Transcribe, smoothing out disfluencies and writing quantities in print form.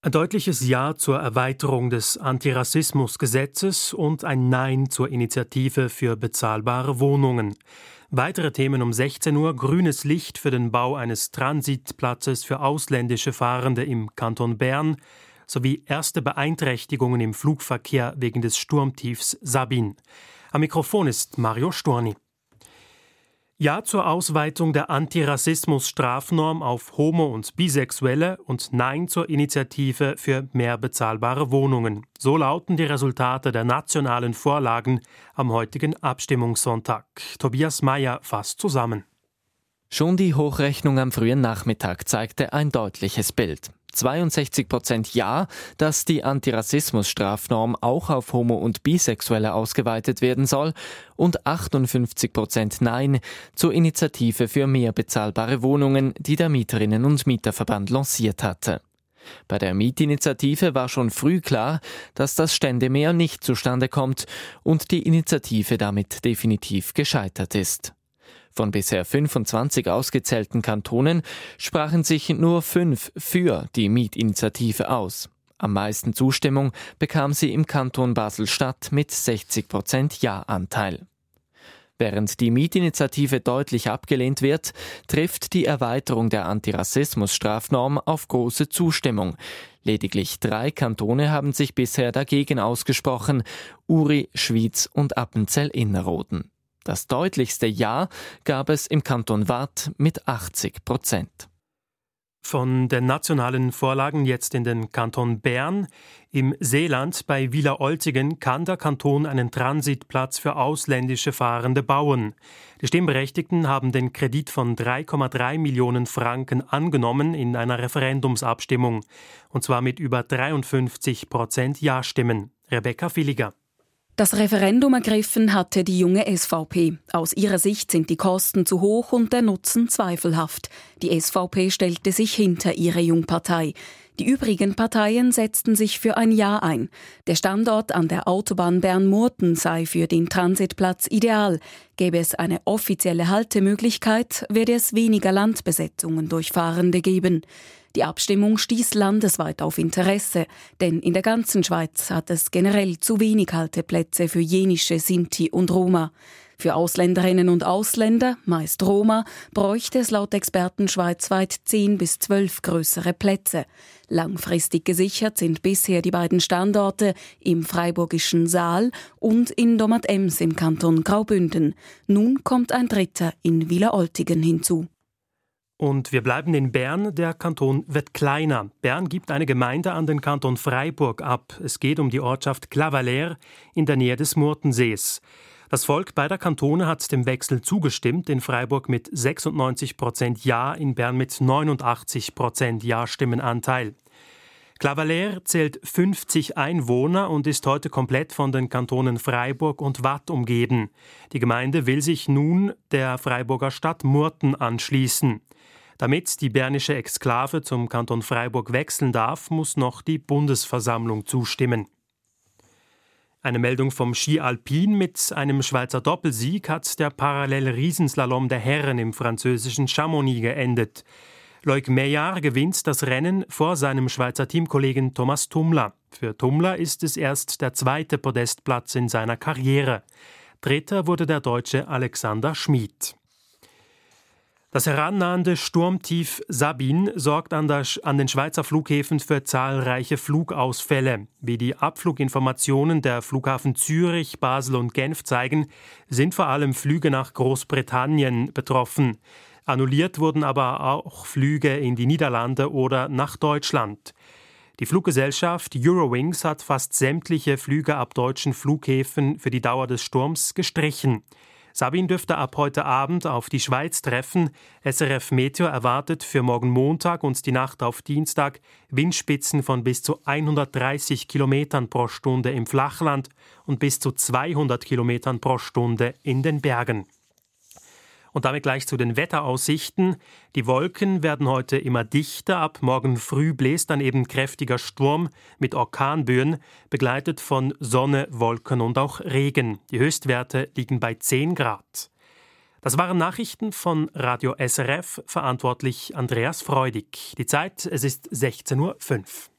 Ein deutliches Ja zur Erweiterung des Antirassismusgesetzes und ein Nein zur Initiative für bezahlbare Wohnungen. Weitere Themen um 16 Uhr: grünes Licht für den Bau eines Transitplatzes für ausländische Fahrende im Kanton Bern sowie erste Beeinträchtigungen im Flugverkehr wegen des Sturmtiefs Sabin. Am Mikrofon ist Mario Storni. Ja zur Ausweitung der Antirassismus-Strafnorm auf Homo- und Bisexuelle und Nein zur Initiative für mehr bezahlbare Wohnungen. So lauten die Resultate der nationalen Vorlagen am heutigen Abstimmungssonntag. Tobias Mayer fasst zusammen. Schon die Hochrechnung am frühen Nachmittag zeigte ein deutliches Bild. 62% Ja, dass die Antirassismus-Strafnorm auch auf Homo- und Bisexuelle ausgeweitet werden soll und 58% Nein zur Initiative für mehr bezahlbare Wohnungen, die der Mieterinnen- und Mieterverband lanciert hatte. Bei der Mietinitiative war schon früh klar, dass das Ständemehr nicht zustande kommt und die Initiative damit definitiv gescheitert ist. Von bisher 25 ausgezählten Kantonen sprachen sich nur 5 für die Mietinitiative aus. Am meisten Zustimmung bekam sie im Kanton Basel-Stadt mit 60% Ja-Anteil. Während die Mietinitiative deutlich abgelehnt wird, trifft die Erweiterung der Antirassismus-Strafnorm auf große Zustimmung. Lediglich 3 Kantone haben sich bisher dagegen ausgesprochen: Uri, Schwyz und Appenzell-Innerrhoden. Das deutlichste Ja gab es im Kanton Waadt mit 80%. Von den nationalen Vorlagen jetzt in den Kanton Bern. Im Seeland bei Wileroltigen kann der Kanton einen Transitplatz für ausländische Fahrende bauen. Die Stimmberechtigten haben den Kredit von 3,3 Millionen Franken angenommen in einer Referendumsabstimmung. Und zwar mit über 53% Ja-Stimmen. Rebecca Villiger. Das Referendum ergriffen hatte die junge SVP. Aus ihrer Sicht sind die Kosten zu hoch und der Nutzen zweifelhaft. Die SVP stellte sich hinter ihre Jungpartei. Die übrigen Parteien setzten sich für ein Ja ein. Der Standort an der Autobahn Bern-Murten sei für den Transitplatz ideal. Gäbe es eine offizielle Haltemöglichkeit, werde es weniger Landbesetzungen durch Fahrende geben. Die Abstimmung stieß landesweit auf Interesse, denn in der ganzen Schweiz hat es generell zu wenig Halteplätze für jenische Sinti und Roma. Für Ausländerinnen und Ausländer, meist Roma, bräuchte es laut Experten schweizweit 10 bis 12 größere Plätze. Langfristig gesichert sind bisher die beiden Standorte im freiburgischen Saal und in Domat-Ems im Kanton Graubünden. Nun kommt ein dritter in Wileroltigen hinzu. Und wir bleiben in Bern. Der Kanton wird kleiner. Bern gibt eine Gemeinde an den Kanton Freiburg ab. Es geht um die Ortschaft Clavaleyres in der Nähe des Murtensees. Das Volk beider Kantone hat dem Wechsel zugestimmt, in Freiburg mit 96% Ja, in Bern mit 89% Ja-Stimmenanteil. Clavaleyres zählt 50 Einwohner und ist heute komplett von den Kantonen Freiburg und Waadt umgeben. Die Gemeinde will sich nun der Freiburger Stadt Murten anschließen. Damit die bernische Exklave zum Kanton Freiburg wechseln darf, muss noch die Bundesversammlung zustimmen. Eine Meldung vom Ski Alpin: mit einem Schweizer Doppelsieg hat der Parallel-Riesenslalom der Herren im französischen Chamonix geendet. Loic Meillard gewinnt das Rennen vor seinem Schweizer Teamkollegen Thomas Tummler. Für Tummler ist es erst der 2. Podestplatz in seiner Karriere. Dritter wurde der Deutsche Alexander Schmid. Das herannahende Sturmtief Sabin sorgt an den Schweizer Flughäfen für zahlreiche Flugausfälle. Wie die Abfluginformationen der Flughafen Zürich, Basel und Genf zeigen, sind vor allem Flüge nach Großbritannien betroffen. Annulliert wurden aber auch Flüge in die Niederlande oder nach Deutschland. Die Fluggesellschaft Eurowings hat fast sämtliche Flüge ab deutschen Flughäfen für die Dauer des Sturms gestrichen. Sabin dürfte ab heute Abend auf die Schweiz treffen. SRF Meteo erwartet für morgen Montag und die Nacht auf Dienstag Windspitzen von bis zu 130 Kilometern pro Stunde im Flachland und bis zu 200 Kilometern pro Stunde in den Bergen. Und damit gleich zu den Wetteraussichten. Die Wolken werden heute immer dichter. Ab morgen früh bläst dann eben kräftiger Sturm mit Orkanböen, begleitet von Sonne, Wolken und auch Regen. Die Höchstwerte liegen bei 10 Grad. Das waren Nachrichten von Radio SRF, verantwortlich Andreas Freudig. Die Zeit, es ist 16:05 Uhr.